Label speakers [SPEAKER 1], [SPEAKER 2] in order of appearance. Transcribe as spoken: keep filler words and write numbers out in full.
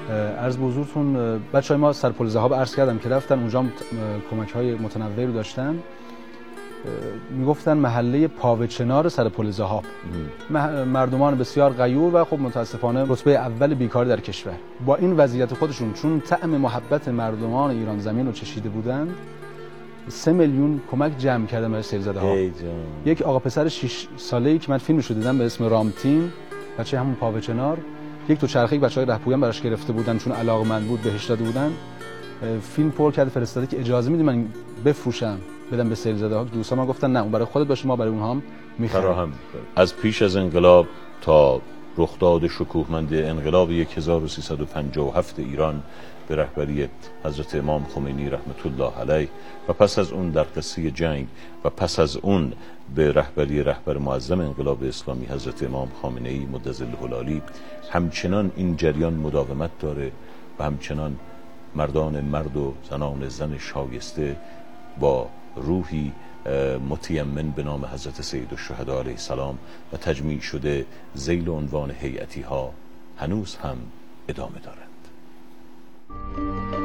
[SPEAKER 1] عرض به حضورتون بچهای ما سر پل ذهاب عرض کردم که رفتن اونجا کمک‌های متنوعی رو داشتن. میگفتن محله پاوچنار سر پل ذهاب، مردمان بسیار غیور و خب متاسفانه رتبه اول بیکاری در کشور. با این وضعیت خودشون چون طعم محبت مردمان ایران زمین رو چشیده بودند، سه میلیون کمک جمع کردن برای سیل‌زده ها. یک آقا پسر شش ساله‌ای که من فیلمش رو دیدم به اسم رامتین، بچه همون پاوچنار، یک دوچرخه بچهای رهپویان براش گرفته بودن چون علاقه‌مند بود بهش داده بودن. فیلم پر کرده فرستاده که اجازه میدی من بفروشم بدم به سیل‌زده ها. دوستان ما گفتن نه اون برای خودت باشه، ما برای اونها هم می‌خریم.
[SPEAKER 2] از پیش از انقلاب تا رخداد شکوهمند انقلاب هزار و سیصد و پنجاه و هفت ایران به رهبری حضرت امام خمینی رحمت الله علیه و پس از اون در قصه جنگ و پس از اون به رهبری رهبر معظم انقلاب اسلامی حضرت امام خامنه‌ای مدظله العالی، همچنان این جریان مداومت داره و همچنان مردان مرد و زنان زن شایسته با روحی متیمن به نام حضرت سید الشهدا علیه السلام و تجمیع شده ذیل عنوان هیئتی ها هنوز هم ادامه دارند.